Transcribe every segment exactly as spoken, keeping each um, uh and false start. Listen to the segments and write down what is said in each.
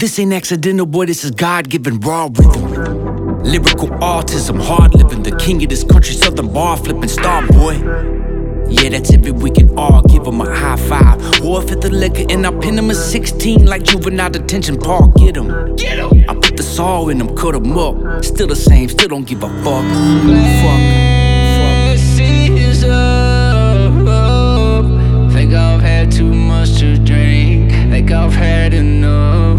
This ain't accidental, boy, this is God-given raw rhythm. Lyrical autism, hard living, the king of this country, southern bar flipping star, boy. Yeah, that's every we can all give him a high five. Or if it's the liquor and I pin him a sixteen like juvenile detention, Paul, get him. Get him. I put the saw in him, cut him up. Still the same, still don't give a fuck. Fuck. Glasses up. Think I've had too much to drink. Think I've had enough.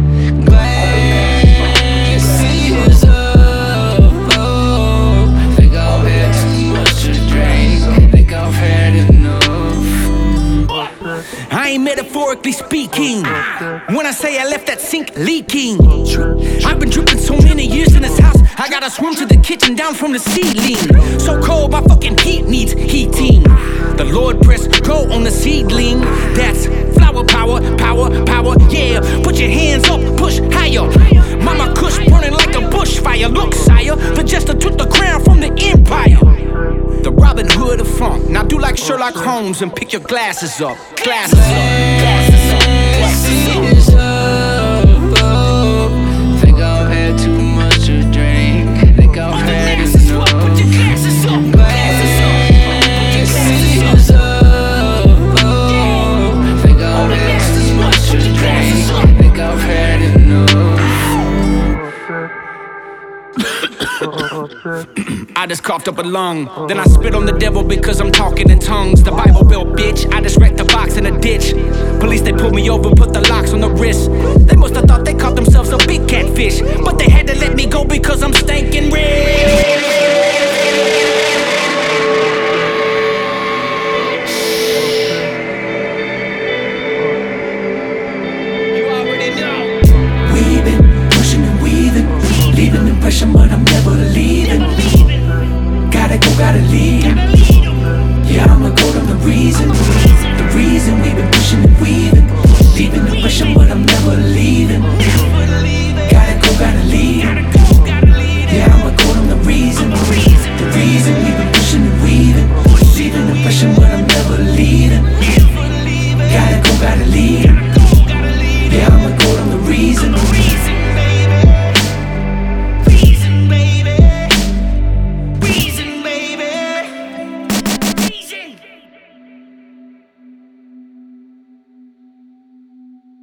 Glasses up. Think I've had too much to drink. Think I've had enough. I ain't metaphorically speaking when I say I left that sink leaking. I've been dripping so many years in this house, I gotta swim to the kitchen down from the ceiling. So cold, my fucking heat needs heating. The Lord press go on the seedling. That's flower power, power, power, yeah. Put your hands up, push higher. Mama Kush burning like a bushfire. Look, sire, the jester took the crown from the empire. The Robin Hood of funk. Now do like Sherlock Holmes and pick your glasses up. Glasses up. Glasses up. Glasses up. Think I've had too much to drink. Think I've had enough. Put your glasses up. Glasses up. Think I've had too much to drink. Think I've had enough. I just coughed up a lung. Then I spit on the devil because I'm talking in tongues. The Bible Belt, bitch. I just wrecked the box in a ditch. Police, they pulled me over, put the locks on the wrist. They must have thought they caught themselves a big catfish.